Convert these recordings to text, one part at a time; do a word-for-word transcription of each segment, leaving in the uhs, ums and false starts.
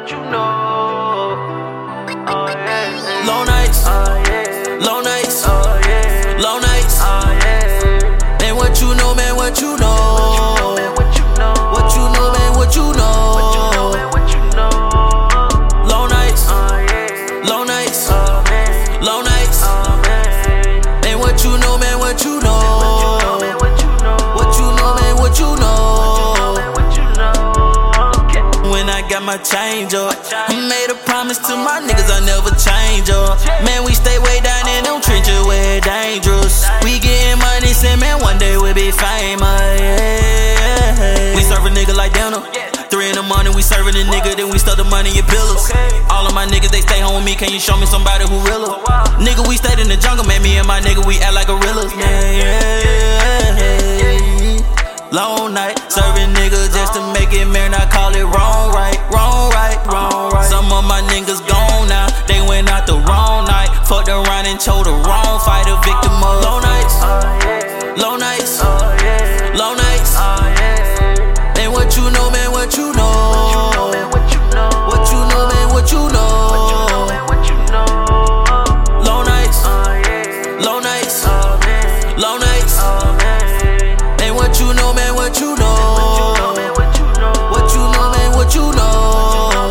what you know. Oh yeah. Long nights, Oh yeah. long nights, Oh yeah. long nights. Oh yeah. Man, what you know, man, what you know? Man, what you know? What you know, man, what you know? What you know, man, what you know? Long nights, Oh yeah. long nights, Oh man. long nights. Oh man. Man, what you know, man, what you know? Oh man, what you know? What you know, man, what you know? Man, what you know? Okay. When I got my change up, I made a promise to my niggas I never change up. Man, we stay way down in them trenches where it's dangerous. We getting money, say man, one day we'll be famous. Yeah. We serve a nigga like dinner. Three in the morning, we serving a nigga, then we stuff the money in pillars. All of my niggas, they stay home with me. Can you show me somebody who realer? Nigga, we stayed in the jungle, man. Me and my nigga, we act like gorillas, man. Yeah. Long night, serving niggas just to make it, man. I call it wrong, right, wrong, right, wrong, right. Some of my niggas gone now. They went out the wrong night. Fucked around and chose the wrong fight. A victim of long nights, long nights, long nights. Man, what you know, man, what you know? What you know, man, what you know? Long nights, long nights, long nights. Man, what you know, man, what you know? What you know, man, what you know?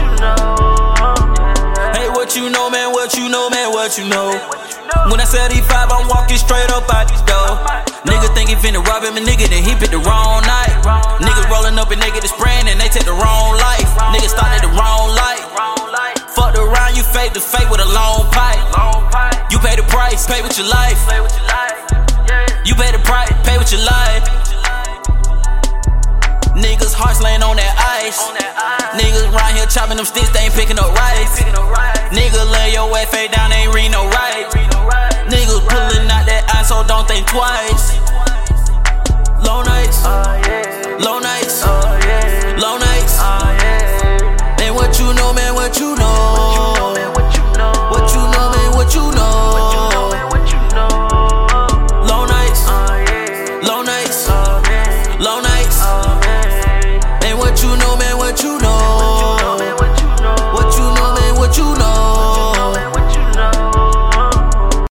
Hey, what you know, man, what you know, man, what you know? When I said E five, I'm walking straight up out the door. Nigga think he finna rob him, a nigga, then he picked the wrong night. Niggas rolling up and they get the spraying and they take the wrong life. Niggas started the wrong light. Fucked around, you fake the fake with a long pipe. You pay the price, pay with your life. You pay the price, pay with your life. Niggas hearts laying on that ice. Niggas round here chopping them sticks, they ain't picking up rice. Nigga lay your ass face down, they ain't read no right. Niggas pulling out that ice, so don't think twice. Long nights, long nights.